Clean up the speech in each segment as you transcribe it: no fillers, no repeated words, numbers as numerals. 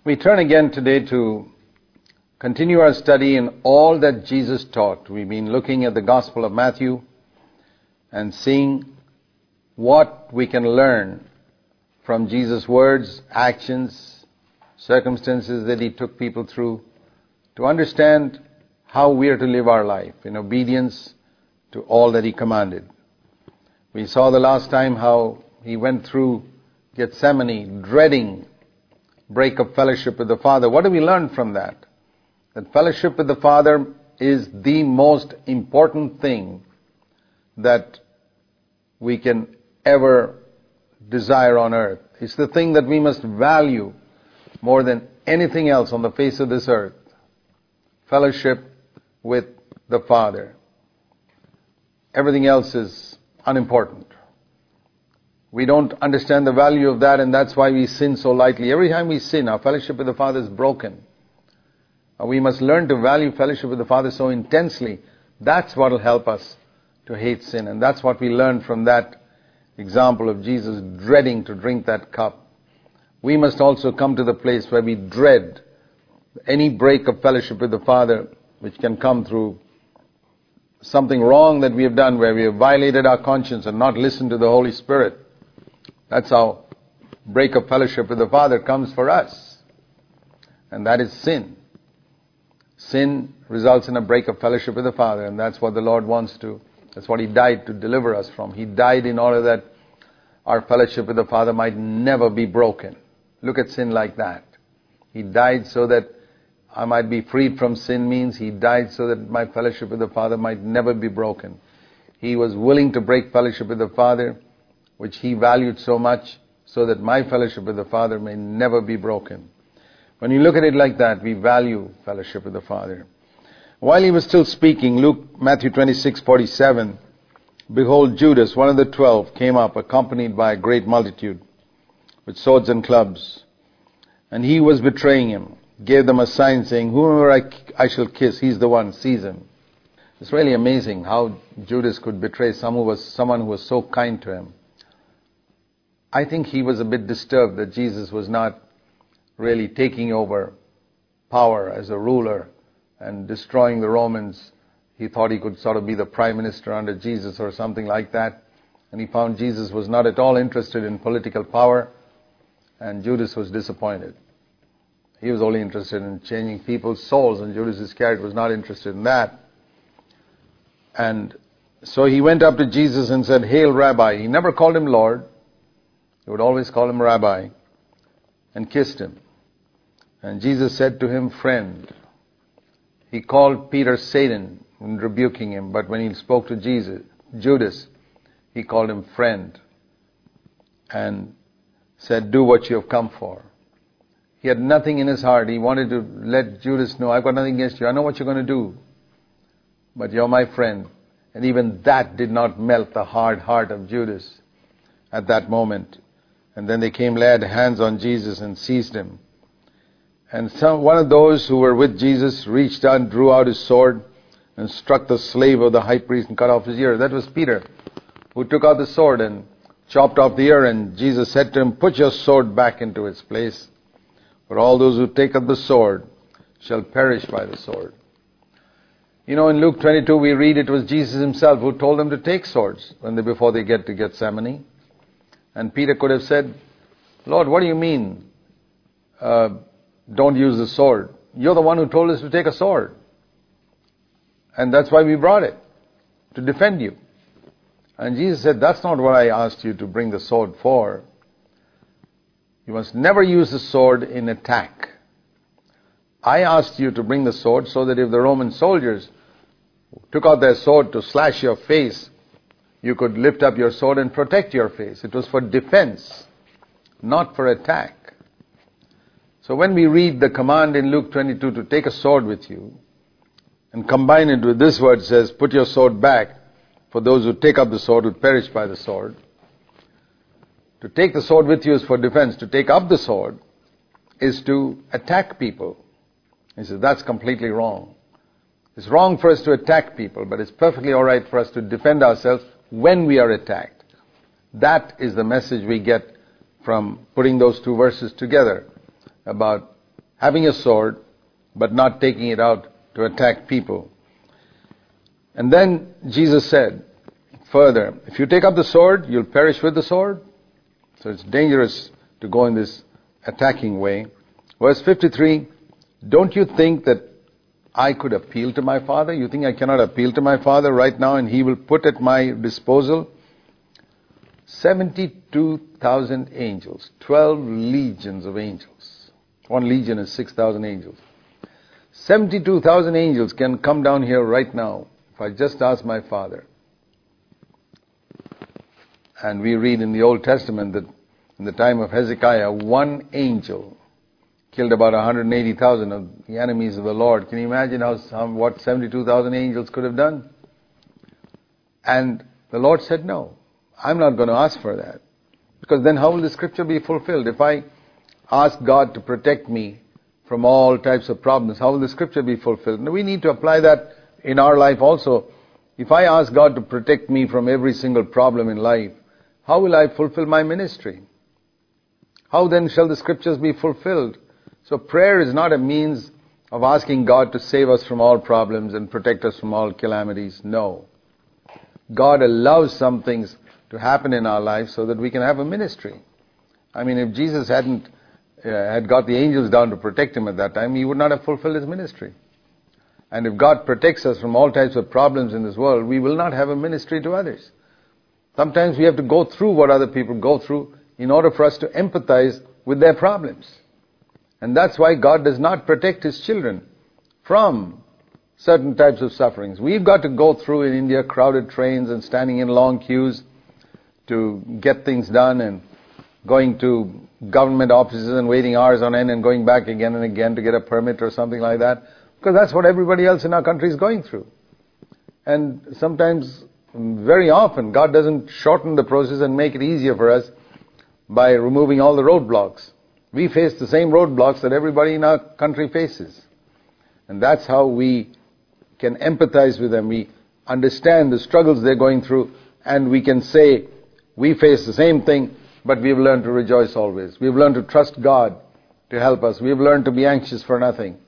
We turn again today to continue our study in all that Jesus taught. We've been looking at the Gospel of Matthew and seeing what we can learn from Jesus' words, actions, circumstances that he took people through to understand how we are to live our life in obedience to all that he commanded. We saw the last time how he went through Gethsemane, dreading break of fellowship with the Father. What do we learn from that? That fellowship with the Father is the most important thing that we can ever desire on earth. It's the thing that we must value more than anything else on the face of this earth. Fellowship with the Father. Everything else is unimportant. We don't understand the value of that, and that's why we sin so lightly. Every time we sin, our fellowship with the Father is broken. We must learn to value fellowship with the Father so intensely. That's what will help us to hate sin. And that's what we learn from that example of Jesus dreading to drink that cup. We must also come to the place where we dread any break of fellowship with the Father, which can come through something wrong that we have done, where we have violated our conscience and not listened to the Holy Spirit. That's how break of fellowship with the Father comes for us. And that is sin. Sin results in a break of fellowship with the Father, and that's what the Lord wants to. That's what he died to deliver us from. He died in order that our fellowship with the Father might never be broken. Look at sin like that. He died so that I might be freed from sin, means he died so that my fellowship with the Father might never be broken. He was willing to break fellowship with the Father, which he valued so much, so that my fellowship with the Father may never be broken. When you look at it like that, we value fellowship with the Father. While he was still speaking, Matthew 26:47, behold, Judas, one of the 12, came up, accompanied by a great multitude, with swords and clubs. And he was betraying him, gave them a sign saying, whoever I shall kiss, he's the one, seize him. It's really amazing how Judas could betray someone who was so kind to him. I think he was a bit disturbed that Jesus was not really taking over power as a ruler and destroying the Romans. He thought he could sort of be the prime minister under Jesus or something like that. And he found Jesus was not at all interested in political power, and Judas was disappointed. He was only interested in changing people's souls, and Judas Iscariot was not interested in that. And so he went up to Jesus and said, Hail, Rabbi. He never called him Lord. He would always call him Rabbi, and kissed him. And Jesus said to him, Friend. He called Peter Satan in rebuking him, but when he spoke to Judas, he called him friend and said, do what you have come for. He had nothing in his heart. He wanted to let Judas know, I've got nothing against you. I know what you're going to do, but you're my friend. And even that did not melt the hard heart of Judas at that moment. And then they came, laid hands on Jesus and seized him. And one of those who were with Jesus reached out and drew out his sword and struck the slave of the high priest and cut off his ear. That was Peter, who took out the sword and chopped off the ear. And Jesus said to him, put your sword back into its place. For all those who take up the sword shall perish by the sword. You know, in Luke 22 we read it was Jesus himself who told them to take swords before they get to Gethsemane. And Peter could have said, Lord, what do you mean? Don't use the sword. You're the one who told us to take a sword. And that's why we brought it, to defend you. And Jesus said, that's not what I asked you to bring the sword for. You must never use the sword in attack. I asked you to bring the sword so that if the Roman soldiers took out their sword to slash your face, you could lift up your sword and protect your face. It was for defense, not for attack. So when we read the command in Luke 22 to take a sword with you, and combine it with this word says, put your sword back, for those who take up the sword would perish by the sword. To take the sword with you is for defense. To take up the sword is to attack people. He says, that's completely wrong. It's wrong for us to attack people, but it's perfectly all right for us to defend ourselves when we are attacked. That is the message we get from putting those two verses together about having a sword, but not taking it out to attack people. And then Jesus said further, if you take up the sword, you'll perish with the sword. So it's dangerous to go in this attacking way. Verse 53, don't you think that I could appeal to my Father? You think I cannot appeal to my Father right now and He will put at my disposal 72,000 angels, 12 legions of angels. One legion is 6,000 angels. 72,000 angels can come down here right now if I just ask my Father. And we read in the Old Testament that in the time of Hezekiah, one angel killed about 180,000 of the enemies of the Lord. Can you imagine what 72,000 angels could have done? And the Lord said, no, I'm not going to ask for that. Because then how will the scripture be fulfilled? If I ask God to protect me from all types of problems, how will the scripture be fulfilled? Now we need to apply that in our life also. If I ask God to protect me from every single problem in life, how will I fulfill my ministry? How then shall the scriptures be fulfilled? So prayer is not a means of asking God to save us from all problems and protect us from all calamities. No. God allows some things to happen in our lives so that we can have a ministry. I mean, if Jesus had got the angels down to protect him at that time, he would not have fulfilled his ministry. And if God protects us from all types of problems in this world, we will not have a ministry to others. Sometimes we have to go through what other people go through in order for us to empathize with their problems. And that's why God does not protect His children from certain types of sufferings. We've got to go through in India crowded trains and standing in long queues to get things done, and going to government offices and waiting hours on end and going back again and again to get a permit or something like that, because that's what everybody else in our country is going through. And sometimes, very often, God doesn't shorten the process and make it easier for us by removing all the roadblocks. We face the same roadblocks that everybody in our country faces. And that's how we can empathize with them. We understand the struggles they're going through, and we can say, we face the same thing, but we've learned to rejoice always. We've learned to trust God to help us. We've learned to be anxious for nothing.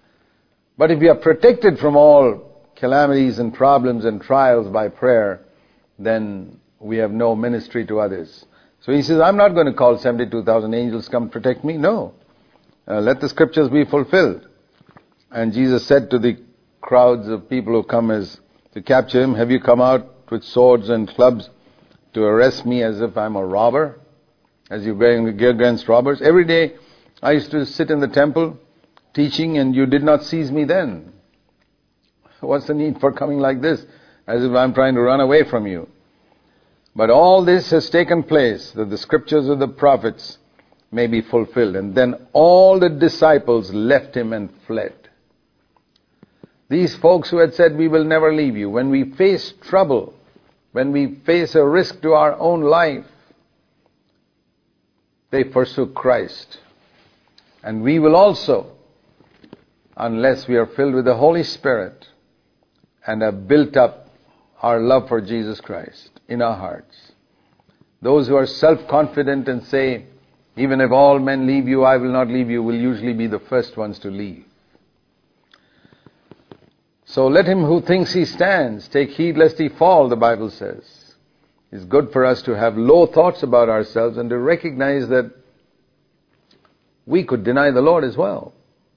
But if we are protected from all calamities and problems and trials by prayer, then we have no ministry to others. So he says, I'm not going to call 72,000 angels come protect me. No. Let the scriptures be fulfilled. And Jesus said to the crowds of people who come as to capture him, have you come out with swords and clubs to arrest me as if I'm a robber? As you're going against robbers? Every day I used to sit in the temple teaching, and you did not seize me then. What's the need for coming like this? As if I'm trying to run away from you. But all this has taken place, that the scriptures of the prophets may be fulfilled. And then all the disciples left him and fled. These folks who had said, we will never leave you, when we face trouble, when we face a risk to our own life, they forsook Christ. And we will also, unless we are filled with the Holy Spirit and have built up our love for Jesus Christ in our hearts. Those who are self-confident and say, even if all men leave you, I will not leave you, will usually be the first ones to leave. So let him who thinks he stands take heed lest he fall, the Bible says. It's good for us to have low thoughts about ourselves and to recognize that we could deny the Lord as well.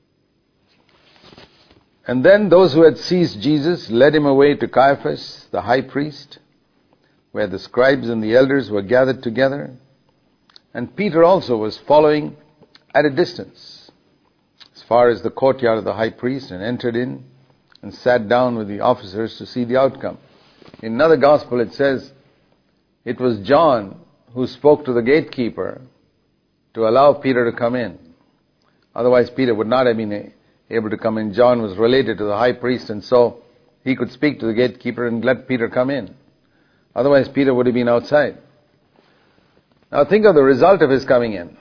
And then those who had seized Jesus led him away to Caiaphas, the high priest, where the scribes and the elders were gathered together. And Peter also was following at a distance, as far as the courtyard of the high priest, and entered in and sat down with the officers to see the outcome. In another gospel it says, it was John who spoke to the gatekeeper to allow Peter to come in. Otherwise Peter would not have been able to come in. John was related to the high priest, and so he could speak to the gatekeeper and let Peter come in. Otherwise Peter would have been outside. Now think of the result of his coming in.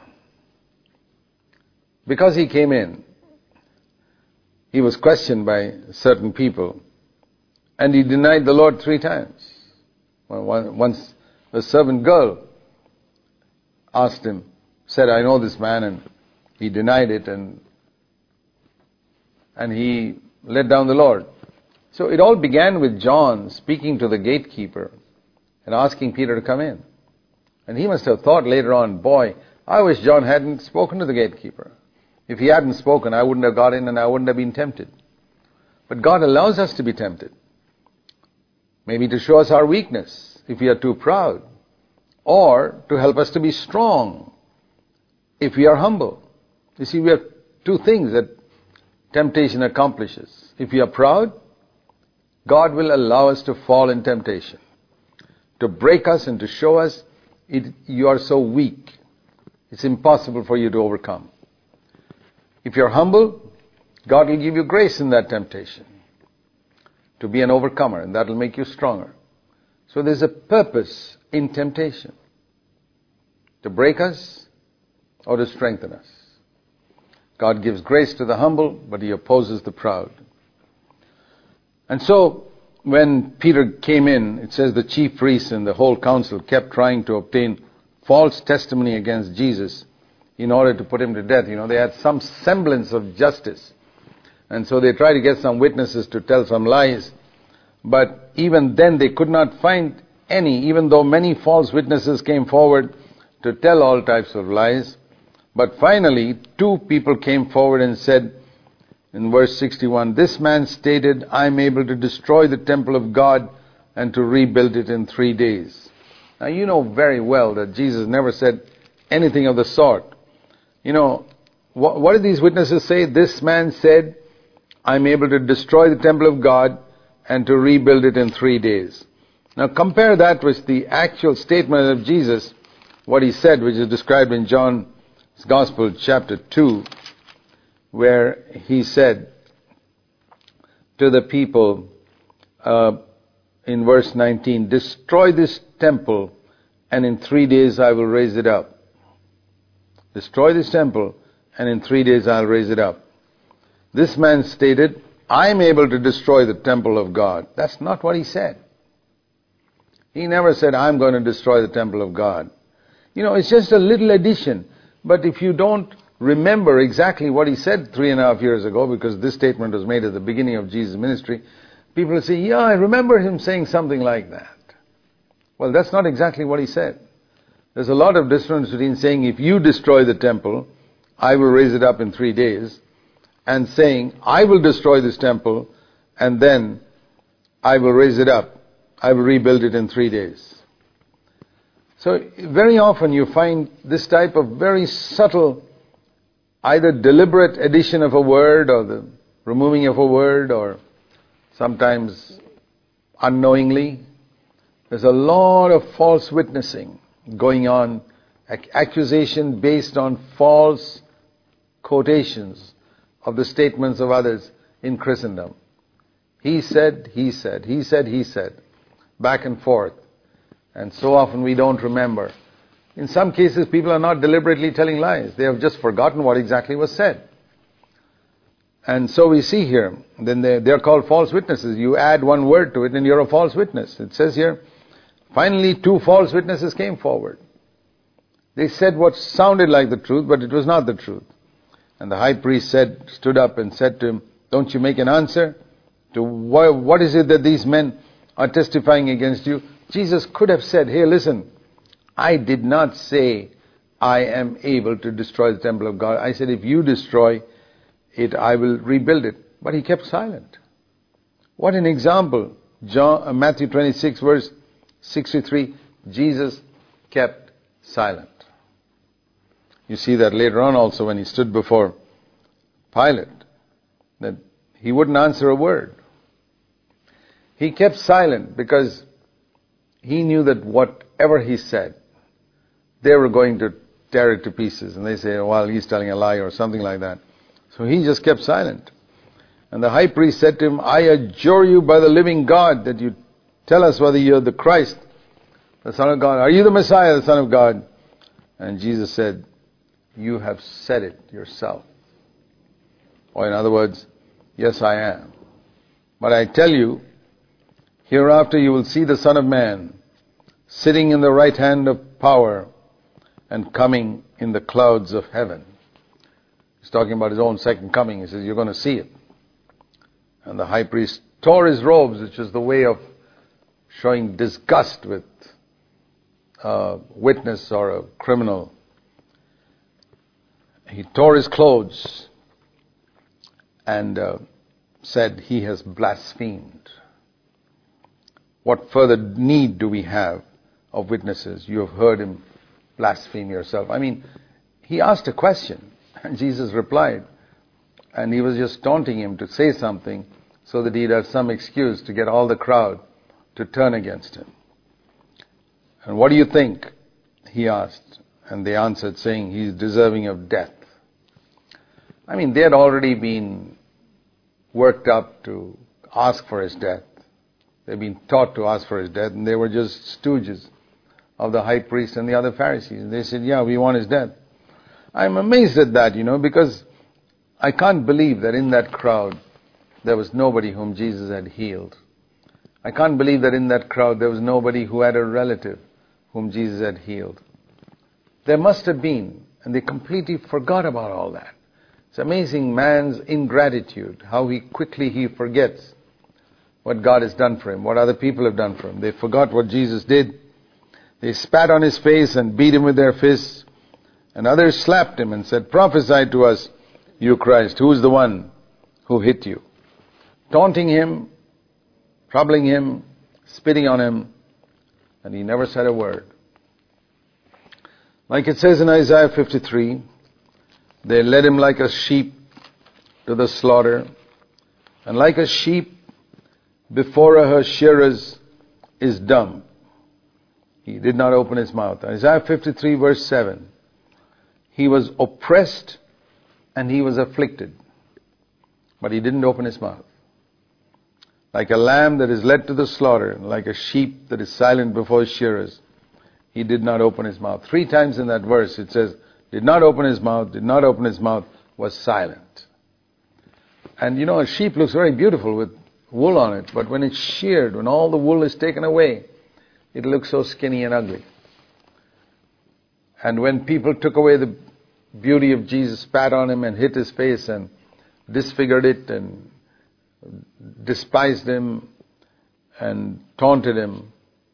Because he came in, he was questioned by certain people, and he denied the Lord 3 times. Once a servant girl asked him, said, I know this man, and he denied it, and and he let down the Lord. So it all began with John speaking to the gatekeeper and asking Peter to come in. And he must have thought later on, boy, I wish John hadn't spoken to the gatekeeper. If he hadn't spoken, I wouldn't have got in and I wouldn't have been tempted. But God allows us to be tempted. Maybe to show us our weakness if we are too proud, or to help us to be strong if we are humble. You see, we have two things that temptation accomplishes. If we are proud, God will allow us to fall in temptation, to break us and to show us you are so weak. It's impossible for you to overcome. If you're humble, God will give you grace in that temptation to be an overcomer, and that will make you stronger. So there's a purpose in temptation, to break us or to strengthen us. God gives grace to the humble, but He opposes the proud. And so, when Peter came in, it says the chief priests and the whole council kept trying to obtain false testimony against Jesus in order to put Him to death. They had some semblance of justice. And so they tried to get some witnesses to tell some lies. But even then they could not find any, even though many false witnesses came forward to tell all types of lies. But finally, 2 people came forward and said, in verse 61, this man stated, I am able to destroy the temple of God and to rebuild it in 3 days. Now you know very well that Jesus never said anything of the sort. What did these witnesses say? This man said, I am able to destroy the temple of God and to rebuild it in 3 days. Now compare that with the actual statement of Jesus, what He said, which is described in John's Gospel, chapter 2, where He said to the people in verse 19, destroy this temple and in 3 days I will raise it up. Destroy this temple and in 3 days I'll raise it up. This man stated, I am able to destroy the temple of God. That's not what he said. He never said, I'm going to destroy the temple of God. It's just a little addition. But if you don't remember exactly what he said 3.5 years ago, because this statement was made at the beginning of Jesus' ministry, people will say, yeah, I remember him saying something like that. Well, that's not exactly what he said. There's a lot of difference between saying, if you destroy the temple, I will raise it up in 3 days, and saying, I will destroy this temple, and then I will raise it up. I will rebuild it in 3 days. So very often you find this type of very subtle, either deliberate addition of a word or the removing of a word, or sometimes unknowingly. There's a lot of false witnessing going on, accusation based on false quotations of the statements of others in Christendom. He said, he said, he said, he said, back and forth. And so often we don't remember. In some cases, people are not deliberately telling lies. They have just forgotten what exactly was said. And so we see here, then they're called false witnesses. You add one word to it and you're a false witness. It says here, finally 2 false witnesses came forward. They said what sounded like the truth, but it was not the truth. And the high priest stood up and said to him, don't you make an answer to what is it that these men are testifying against you? Jesus could have said, hey, listen, I did not say I am able to destroy the temple of God. I said, if you destroy it, I will rebuild it. But he kept silent. What an example. Matthew 26, verse 63, Jesus kept silent. You see that later on also when he stood before Pilate, that he wouldn't answer a word. He kept silent because he knew that whatever he said, they were going to tear it to pieces. And they say, well, he's telling a lie or something like that. So he just kept silent. And the high priest said to him, I adjure you by the living God that you tell us whether you're the Christ, the Son of God. Are you the Messiah, the Son of God? And Jesus said, you have said it yourself. Or in other words, yes, I am. But I tell you, hereafter you will see the Son of Man sitting in the right hand of power and coming in the clouds of heaven. He's talking about his own second coming. He says, you're going to see it. And the high priest tore his robes, which is the way of showing disgust with a witness or a criminal. He tore his clothes and said, "He has blasphemed." What further need do we have of witnesses? You have heard him blaspheme yourself. I mean, he asked a question and Jesus replied, and he was just taunting him to say something so that he'd have some excuse to get all the crowd to turn against him. "And what do you think?" he asked. And they answered, saying, "He's deserving of death." I mean, they had already been worked up to ask for his death. They'd been taught to ask for his death, and they were just stooges of the high priest and the other Pharisees. They said, "Yeah, we want his death." I'm amazed at that, because I can't believe that in that crowd there was nobody whom Jesus had healed. I can't believe that in that crowd there was nobody who had a relative whom Jesus had healed. There must have been, and they completely forgot about all that. It's amazing man's ingratitude, how quickly he forgets what God has done for him, what other people have done for him. They forgot what Jesus did. They spat on his face and beat him with their fists. And others slapped him and said, "Prophesy to us, you Christ, who is the one who hit you?" Taunting him, troubling him, spitting on him, and he never said a word. Like it says in Isaiah 53, they led him like a sheep to the slaughter, and like a sheep before her shearers is dumb, he did not open his mouth. Isaiah 53 verse 7, he was oppressed and he was afflicted, but he didn't open his mouth. Like a lamb that is led to the slaughter, and like a sheep that is silent before his shearers, he did not open his mouth. 3 times in that verse it says, did not open his mouth, did not open his mouth, was silent. And a sheep looks very beautiful with wool on it, but when it's sheared, when all the wool is taken away, it looks so skinny and ugly. And when people took away the beauty of Jesus, spat on him and hit his face and disfigured it and despised him and taunted him,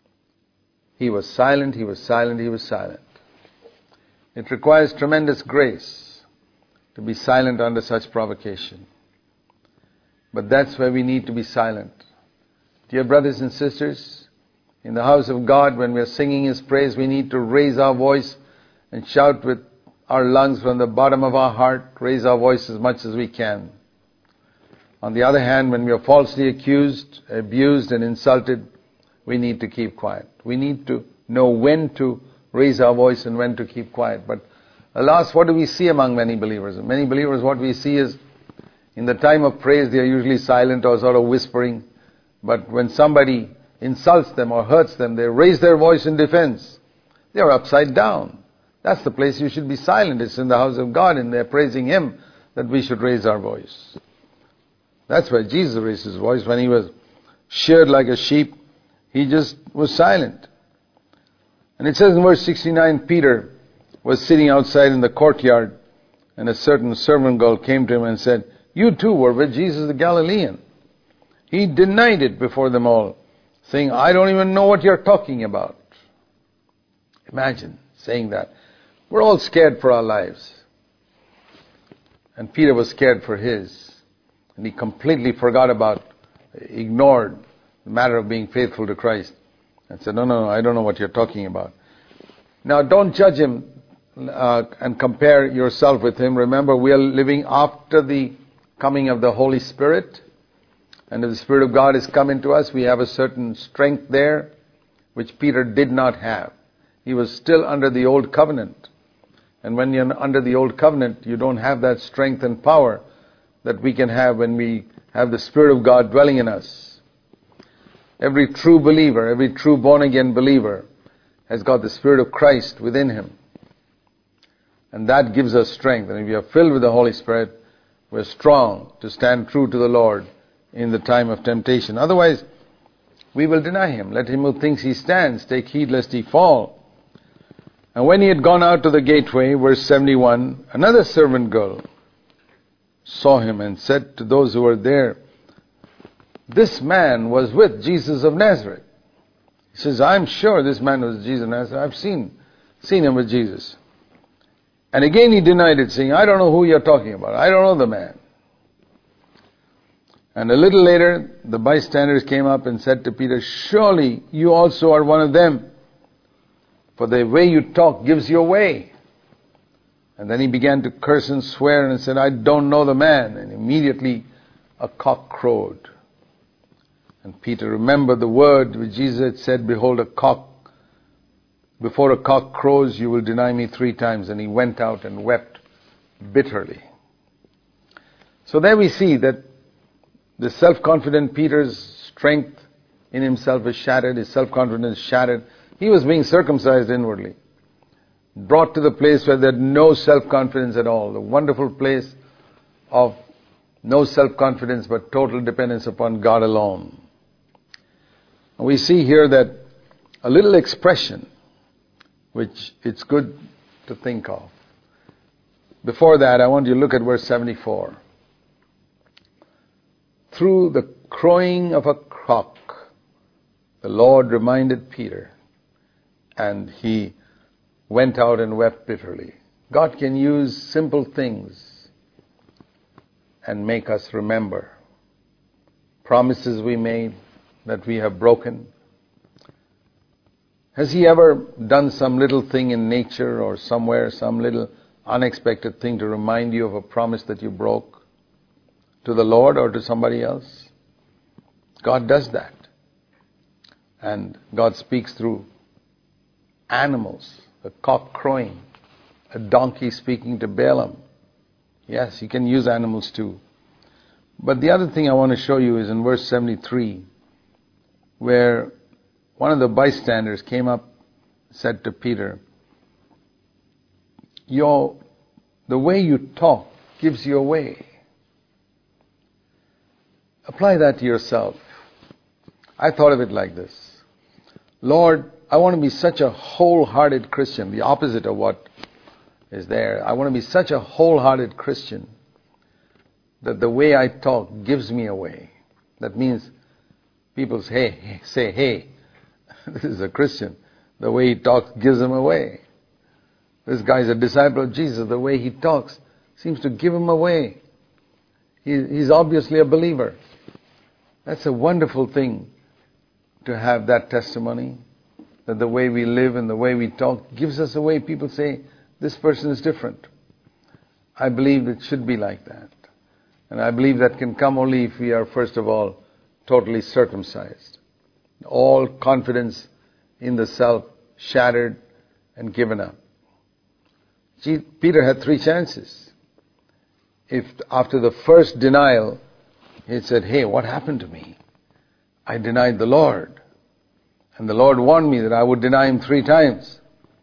he was silent, he was silent, he was silent. It requires tremendous grace to be silent under such provocation. But that's where we need to be silent. Dear brothers and sisters, in the house of God, when we are singing His praise, we need to raise our voice and shout with our lungs from the bottom of our heart, raise our voice as much as we can. On the other hand, when we are falsely accused, abused and insulted, we need to keep quiet. We need to know when to raise our voice and when to keep quiet. But alas, what do we see among many believers? Many believers, what we see is, in the time of praise, they are usually silent or sort of whispering. But when somebody insults them or hurts them, they raise their voice in defense. They are upside down. That's the place you should be silent. It's in the house of God, and they're praising Him that we should raise our voice. That's why Jesus raised His voice. When He was sheared like a sheep, He just was silent. And it says in verse 69, Peter was sitting outside in the courtyard, and a certain servant girl came to him and said, "You too were with Jesus the Galilean." He denied it before them all, saying, "I don't even know what you're talking about." Imagine saying that. We're all scared for our lives. And Peter was scared for his. And he completely ignored the matter of being faithful to Christ. And said, no, I don't know what you're talking about. Now, don't judge him and compare yourself with him. Remember, we are living after the coming of the Holy Spirit. And if the Spirit of God has come into us, we have a certain strength there, which Peter did not have. He was still under the old covenant. And when you're under the old covenant, you don't have that strength and power that we can have when we have the Spirit of God dwelling in us. Every true believer, every true born-again believer has got the Spirit of Christ within him. And that gives us strength. And if we are filled with the Holy Spirit, we're strong to stand true to the Lord in the time of temptation. Otherwise, we will deny Him. Let him who thinks he stands take heed lest he fall. And when he had gone out to the gateway, verse 71, another servant girl saw him and said to those who were there, this man was with Jesus of Nazareth. He says, I'm sure this man was Jesus of Nazareth. I've seen him with Jesus. And again he denied it, saying, I don't know who you're talking about. I don't know the man. And a little later, the bystanders came up and said to Peter, surely you also are one of them, for the way you talk gives you away. And then he began to curse and swear and said, I don't know the man. And immediately a cock crowed. And Peter remembered the word which Jesus had said, behold, before a cock crows, you will deny me 3 times. And he went out and wept bitterly. So there we see that the self-confident Peter's strength in himself is shattered, his self-confidence shattered. He was being circumcised inwardly, brought to the place where there had no self-confidence at all, the wonderful place of no self-confidence but total dependence upon God alone. And we see here that a little expression which it's good to think of. Before that, I want you to look at verse 74. Through the crowing of a cock, the Lord reminded Peter, and he went out and wept bitterly. God can use simple things and make us remember promises we made that we have broken. Has He ever done some little thing in nature or somewhere, some little unexpected thing to remind you of a promise that you broke? To the Lord or to somebody else? God does that. And God speaks through animals, a cock crowing, a donkey speaking to Balaam. Yes, He can use animals too. But the other thing I want to show you is in verse 73, where one of the bystanders came up and said to Peter, the way you talk gives you away. Apply that to yourself. I thought of it like this. Lord, I want to be such a wholehearted Christian, the opposite of what is there. I want to be such a wholehearted Christian that the way I talk gives me away. That means people say, hey, this is a Christian. The way he talks gives him away. This guy is a disciple of Jesus. The way he talks seems to give him away. He's obviously a believer. That's a wonderful thing to have that testimony, that the way we live and the way we talk gives us away. People say, this person is different. I believe it should be like that. And I believe that can come only if we are, first of all, totally circumcised. All confidence in the self shattered and given up. Peter had 3 chances. If after the first denial, he said, hey, what happened to me? I denied the Lord. And the Lord warned me that I would deny Him 3 times.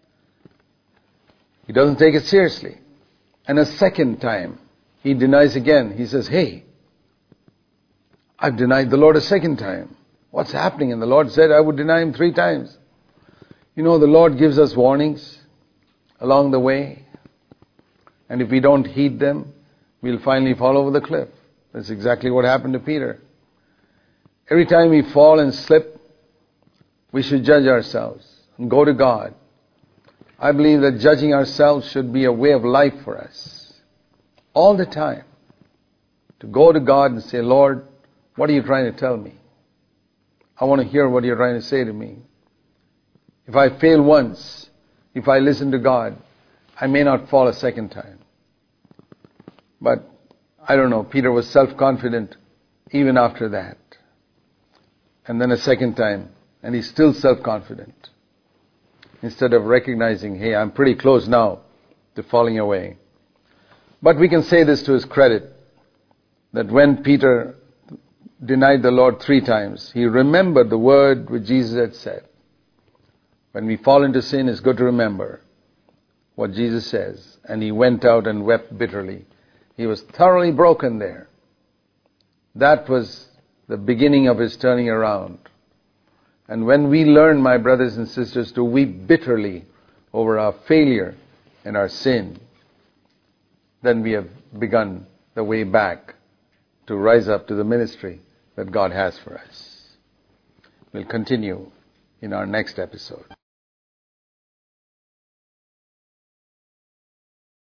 He doesn't take it seriously. And a second time, he denies again. He says, hey, I've denied the Lord a second time. What's happening? And the Lord said, I would deny Him 3 times. You know, the Lord gives us warnings along the way. And if we don't heed them, we'll finally fall over the cliff. That's exactly what happened to Peter. Every time we fall and slip, we should judge ourselves and go to God. I believe that judging ourselves should be a way of life for us. All the time. To go to God and say, Lord, what are you trying to tell me? I want to hear what you're trying to say to me. If I fail once, if I listen to God, I may not fall a second time. But I don't know, Peter was self-confident even after that. And then a second time, and he's still self-confident. Instead of recognizing, hey, I'm pretty close now to falling away. But we can say this to his credit, that when Peter denied the Lord 3 times, he remembered the word which Jesus had said. When we fall into sin, it's good to remember what Jesus says. And he went out and wept bitterly. He was thoroughly broken there. That was the beginning of his turning around. And when we learn, my brothers and sisters, to weep bitterly over our failure and our sin, then we have begun the way back to rise up to the ministry that God has for us. We'll continue in our next episode.